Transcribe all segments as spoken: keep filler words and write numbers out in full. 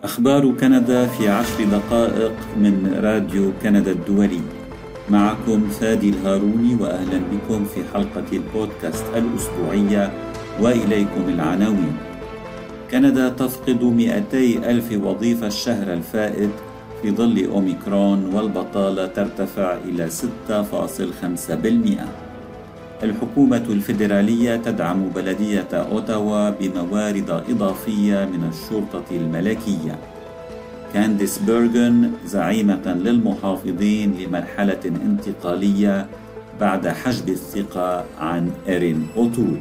أخبار كندا في عشر دقائق من راديو كندا الدولي. معكم فادي الهاروني، وأهلا بكم في حلقة البودكاست الأسبوعية، وإليكم العناوين. كندا تفقد مئتي ألف وظيفة الشهر الفائت في ظل أوميكرون، والبطالة ترتفع إلى ستة فاصلة خمسة بالمئة. الحكومة الفيدرالية تدعم بلدية أوتاوا بموارد إضافية من الشرطة الملكية. كانديس بيرغن زعيمة للمحافظين لمرحلة انتقالية بعد حجب الثقة عن إيرين أوتول.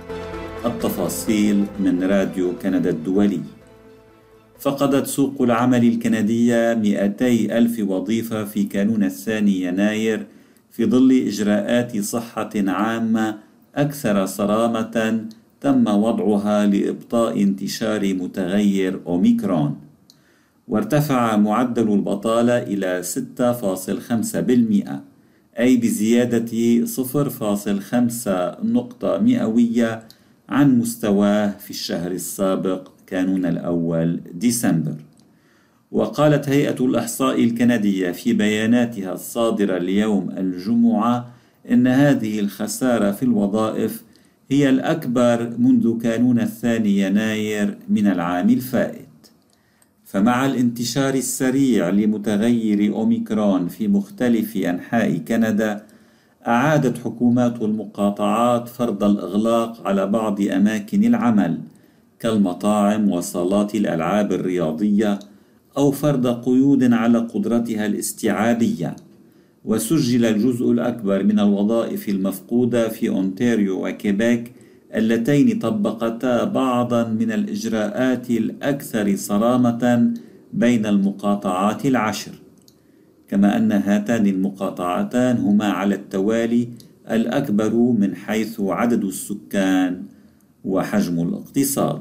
التفاصيل من راديو كندا الدولي. فقدت سوق العمل الكندية مئتي ألف وظيفة في كانون الثاني يناير في ظل إجراءات صحة عامة أكثر صرامة تم وضعها لإبطاء انتشار متغير أوميكرون. وارتفع معدل البطالة إلى ستة فاصلة خمسة بالمئة، أي بزيادة صفر فاصلة خمسة نقطة مئوية عن مستواه في الشهر السابق كانون الأول ديسمبر. وقالت هيئة الإحصاء الكندية في بياناتها الصادرة اليوم الجمعة إن هذه الخسارة في الوظائف هي الأكبر منذ كانون الثاني يناير من العام الفائت. فمع الانتشار السريع لمتغير أوميكرون في مختلف أنحاء كندا، أعادت حكومات المقاطعات فرض الإغلاق على بعض أماكن العمل كالمطاعم وصالات الألعاب الرياضية، أو فرض قيود على قدرتها الاستيعابية. وسجل الجزء الأكبر من الوظائف المفقودة في أونتاريو وكيبيك، اللتين طبقتا بعضا من الإجراءات الأكثر صرامة بين المقاطعات العشر، كما أن هاتان المقاطعتان هما على التوالي الأكبر من حيث عدد السكان وحجم الاقتصاد.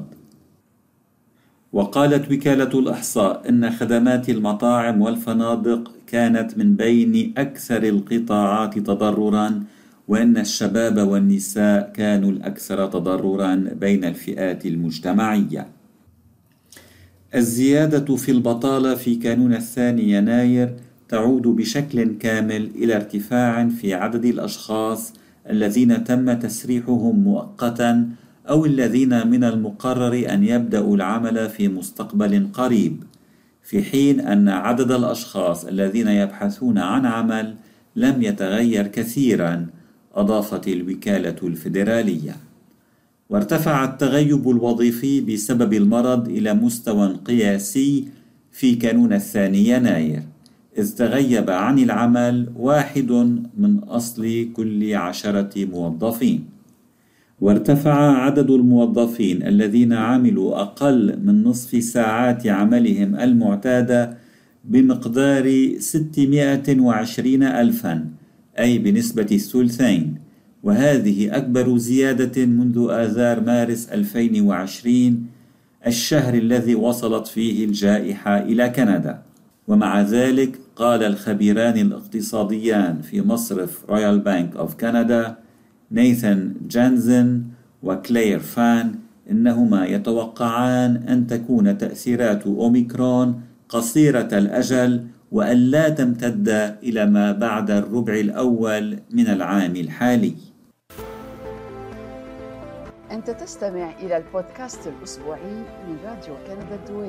وقالت وكالة الإحصاء إن خدمات المطاعم والفنادق كانت من بين أكثر القطاعات تضرراً، وإن الشباب والنساء كانوا الأكثر تضرراً بين الفئات المجتمعية. الزيادة في البطالة في كانون الثاني يناير تعود بشكل كامل إلى ارتفاع في عدد الأشخاص الذين تم تسريحهم مؤقتاً أو الذين من المقرر أن يبدأوا العمل في مستقبل قريب، في حين أن عدد الأشخاص الذين يبحثون عن عمل لم يتغير كثيراً، أضافت الوكالة الفيدرالية. وارتفع التغيب الوظيفي بسبب المرض إلى مستوى قياسي في كانون الثاني يناير، إذ تغيب عن العمل واحد من أصل كل عشرة موظفين. وارتفع عدد الموظفين الذين عملوا أقل من نصف ساعات عملهم المعتادة بمقدار ستمائة وعشرين ألفاً، أي بنسبة الثلثين، وهذه أكبر زيادة منذ آذار مارس ألفين وعشرين، الشهر الذي وصلت فيه الجائحة إلى كندا. ومع ذلك قال الخبيران الاقتصاديان في مصرف رويال بانك أوف كندا نيثان جانزن وكلير فان إنهما يتوقعان أن تكون تأثيرات أوميكرون قصيرة الأجل، وأن لا تمتد إلى ما بعد الربع الأول من العام الحالي. أنت تستمع إلى البودكاست الأسبوعي من راديو كندا الدولي.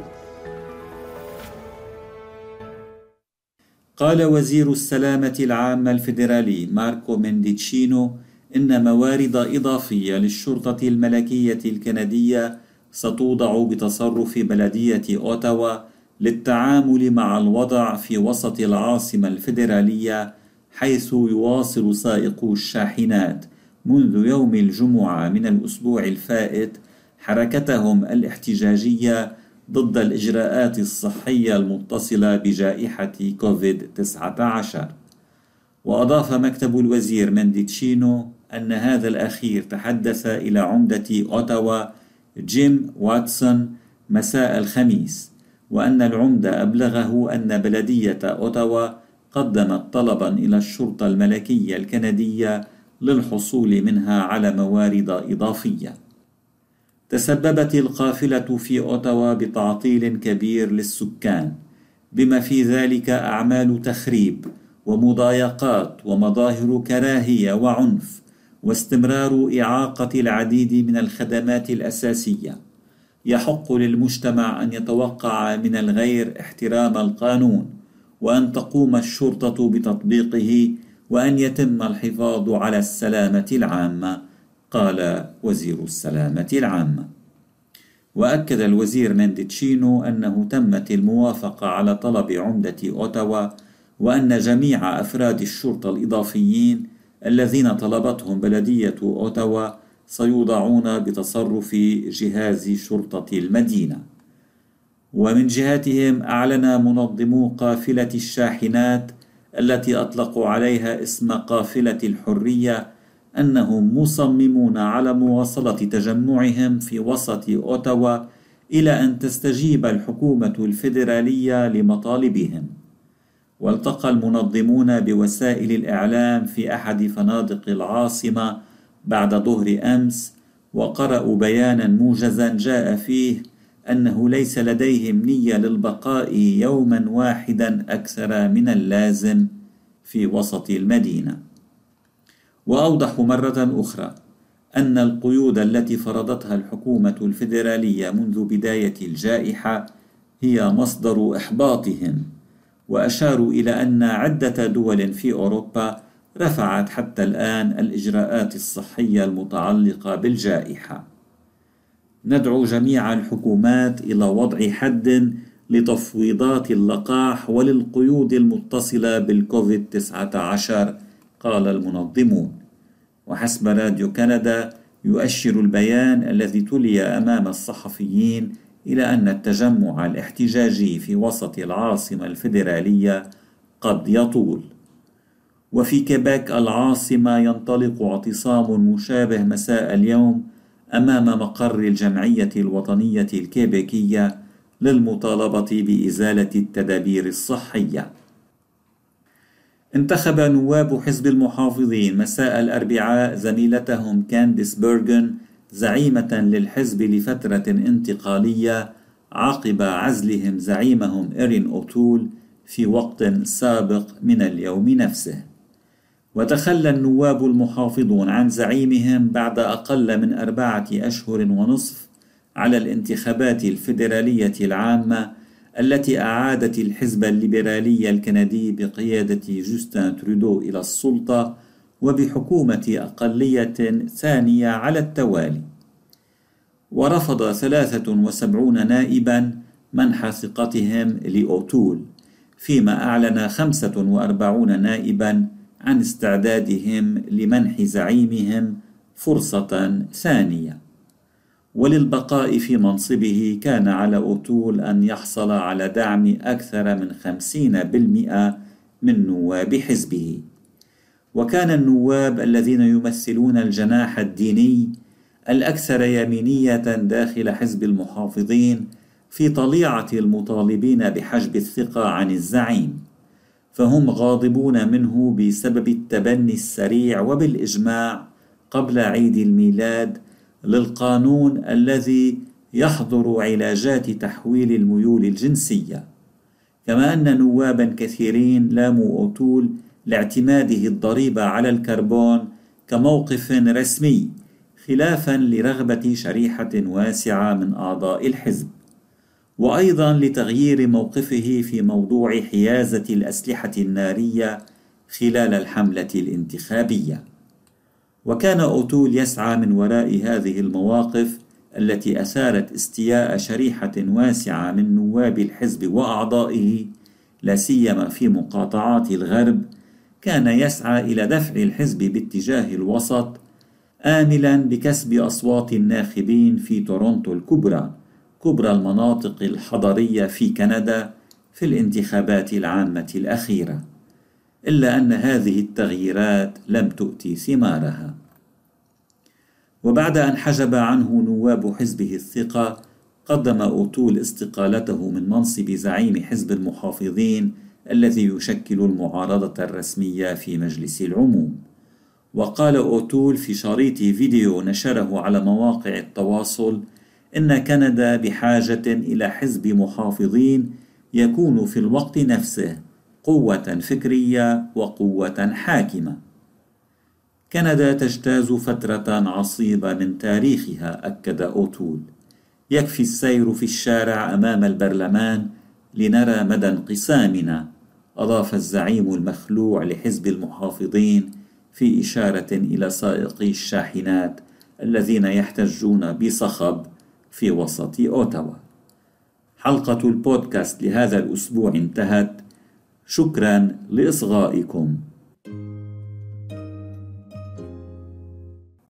قال وزير السلامة العامة الفيدرالي ماركو منديتشينو إن موارد إضافية للشرطة الملكية الكندية ستوضع بتصرف بلدية أوتاوا للتعامل مع الوضع في وسط العاصمة الفيدرالية، حيث يواصل سائقو الشاحنات منذ يوم الجمعة من الأسبوع الفائت حركتهم الاحتجاجية ضد الإجراءات الصحية المتصلة بجائحة كوفيد تسعة عشر. وأضاف مكتب الوزير منديتشينو أن هذا الأخير تحدث إلى عمدة أوتاوا جيم واتسون مساء الخميس، وأن العمدة أبلغه أن بلدية أوتاوا قدمت طلبا إلى الشرطة الملكية الكندية للحصول منها على موارد إضافية. تسببت القافلة في أوتاوا بتعطيل كبير للسكان، بما في ذلك أعمال تخريب ومضايقات ومظاهر كراهية وعنف، واستمرار إعاقة العديد من الخدمات الأساسية. يحق للمجتمع أن يتوقع من الغير احترام القانون، وأن تقوم الشرطة بتطبيقه، وأن يتم الحفاظ على السلامة العامة، قال وزير السلامة العامة. وأكد الوزير مينديتشينو أنه تمت الموافقة على طلب عمدة أوتاوا، وأن جميع أفراد الشرطة الإضافيين الذين طلبتهم بلدية أوتاوا سيوضعون بتصرف جهاز شرطة المدينة. ومن جهتهم أعلن منظمو قافلة الشاحنات التي أطلقوا عليها اسم قافلة الحرية أنهم مصممون على مواصلة تجمعهم في وسط أوتاوا إلى أن تستجيب الحكومة الفيدرالية لمطالبهم. والتقى المنظمون بوسائل الإعلام في أحد فنادق العاصمة بعد ظهر أمس، وقرأوا بيانا موجزا جاء فيه أنه ليس لديهم نية للبقاء يوما واحدا أكثر من اللازم في وسط المدينة. وأوضحوا مرة أخرى أن القيود التي فرضتها الحكومة الفيدرالية منذ بداية الجائحة هي مصدر إحباطهم، وأشاروا إلى أن عدة دول في أوروبا رفعت حتى الآن الإجراءات الصحية المتعلقة بالجائحة. ندعو جميع الحكومات إلى وضع حد لتفويضات اللقاح وللقيود المتصلة بالكوفيد تسعة عشر، قال المنظمون. وحسب راديو كندا يؤشر البيان الذي تلي أمام الصحفيين إلى أن التجمع الاحتجاجي في وسط العاصمة الفيدرالية قد يطول. وفي كيبيك العاصمة ينطلق اعتصام مشابه مساء اليوم أمام مقر الجمعية الوطنية الكيبيكية للمطالبة بإزالة التدابير الصحية. انتخب نواب حزب المحافظين مساء الأربعاء زميلتهم كانديس بيرغن زعيمة للحزب لفترة انتقالية عقب عزلهم زعيمهم إيرين أوتول في وقت سابق من اليوم نفسه. وتخلى النواب المحافظون عن زعيمهم بعد أقل من أربعة أشهر ونصف على الانتخابات الفيدرالية العامة التي أعادت الحزب الليبرالي الكندي بقيادة جوستن ترودو إلى السلطة وبحكومة أقلية ثانية على التوالي. ورفض ثلاثة وسبعون نائبا منح ثقتهم لأوتول، فيما أعلن خمسة وأربعون نائبا عن استعدادهم لمنح زعيمهم فرصة ثانية. وللبقاء في منصبه كان على أوتول أن يحصل على دعم أكثر من خمسين بالمئة من نواب حزبه. وكان النواب الذين يمثلون الجناح الديني الأكثر يمينية داخل حزب المحافظين في طليعة المطالبين بحجب الثقة عن الزعيم، فهم غاضبون منه بسبب التبني السريع وبالإجماع قبل عيد الميلاد للقانون الذي يحظر علاجات تحويل الميول الجنسية. كما أن نوابا كثيرين لاموا أوتول لاعتماده الضريبة على الكربون كموقف رسمي خلافا لرغبة شريحة واسعة من أعضاء الحزب، وأيضا لتغيير موقفه في موضوع حيازة الأسلحة النارية خلال الحملة الانتخابية. وكان أوتول يسعى من وراء هذه المواقف التي أثارت استياء شريحة واسعة من نواب الحزب وأعضائه لا سيما في مقاطعات الغرب، كان يسعى إلى دفع الحزب باتجاه الوسط، آملا بكسب أصوات الناخبين في تورونتو الكبرى، كبرى المناطق الحضرية في كندا، في الانتخابات العامة الأخيرة. إلا أن هذه التغييرات لم تؤتي ثمارها. وبعد أن حجب عنه نواب حزبه الثقة، قدم أوتول استقالته من منصب زعيم حزب المحافظين الذي يشكل المعارضة الرسمية في مجلس العموم. وقال أوتول في شريط فيديو نشره على مواقع التواصل إن كندا بحاجة إلى حزب محافظين يكون في الوقت نفسه قوة فكرية وقوة حاكمة. كندا تجتاز فترة عصيبة من تاريخها، أكد أوتول. يكفي السير في الشارع أمام البرلمان لنرى مدى انقسامنا، أضاف الزعيم المخلوع لحزب المحافظين في إشارة إلى سائقي الشاحنات الذين يحتجون بصخب في وسط أوتاوا. حلقة البودكاست لهذا الأسبوع انتهت. شكرا لإصغائكم.